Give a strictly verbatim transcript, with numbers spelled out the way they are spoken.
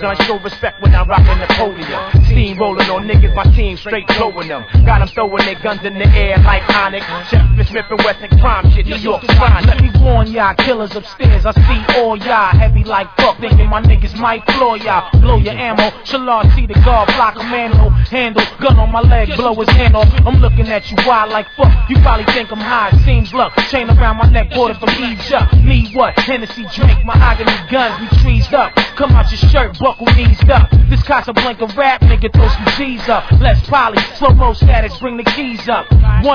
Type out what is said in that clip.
and I show respect when I'm rocking the podium. Steamrolling on niggas, my team straight blowing them. Got them throwing their guns in the air like Onyx. Chef Smith and Wesson crime shit, New York crime. Let me warn y'all, killers upstairs, I see all y'all. Heavy like fuck, thinking my niggas might floor y'all. Blow your ammo, Shalard see the guard, block commando. Handle, gun on my leg, blow his hand off. I'm looking at you wild like fuck. You probably think I'm high, seems luck. Chain around my neck, bought it from Egypt. Me what? Hennessy drink, mahogany guns, we trees up. Come out your shirt, buckle eased up. This Casablanca rap nigga throw some G's up. Less poly, slow mo status, bring the keys up. One